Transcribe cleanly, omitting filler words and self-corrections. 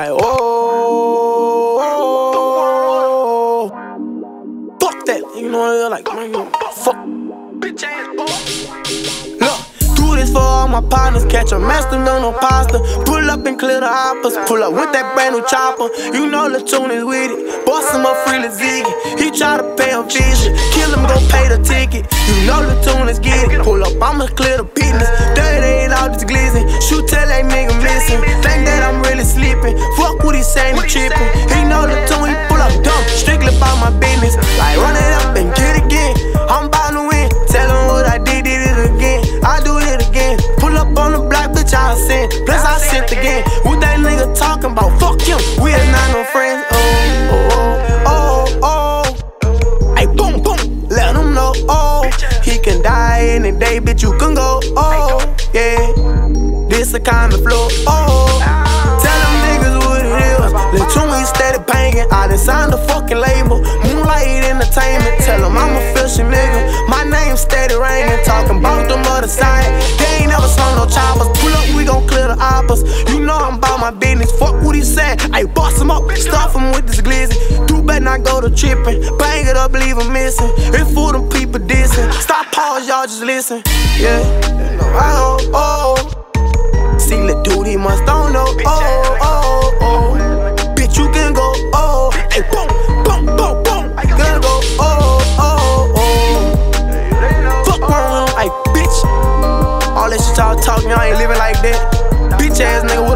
like, oh, fuck that. You know, like, fuck. Bitch ass boy. Look. Do this for all my partners, catch a master, no pasta. Pull up and clear the hoppers, pull up with that brand new chopper. You know the tune is with it, boss him up free Ziggy. He try to pay a vision, kill him, go pay the ticket. You know the tune is get it, pull up, I'ma clear the business. 38 out this glizzy, shoot till that nigga missing. Think that I'm really sleeping, fuck what he saying, he tripping. He know the tune, he pull up dumb, strictly about my business. Like run it up and get it again, I'm bound to win. Tell him what I did it again, I do it again. Pull up on the block, bitch, I sent. Plus I sent again. What that nigga talking about? Fuck him. We are not no friends. Oh. Ay, boom, boom. Let him know. Oh, he can die any day, bitch. You can go. Oh, yeah. This the kind of flow. Oh, tell them niggas what it is. Let Toomey steady banging. I done signed the fucking label. Moonlight Entertainment. Tell them I'm a fishy nigga. My name steady ringing. Talking about them other side. They ain't never slung no choppers. Pull up, we gon' clear the hoppers. You know I'm about my business. Fuck what he said. I boss him up, stuff him with this glizzy. Do better not go to tripping. Bang it up, leave him missing. It's for them people dissing. Stop pause, y'all just listen. Yeah, oh. See, little dude, he must don't know. Oh. Bitch, you can go. Oh, hey, boom. Gonna go. Oh. Fuck wrong, hey, bitch. All that shit y'all talking, y'all ain't living like that. Bitch ass nigga.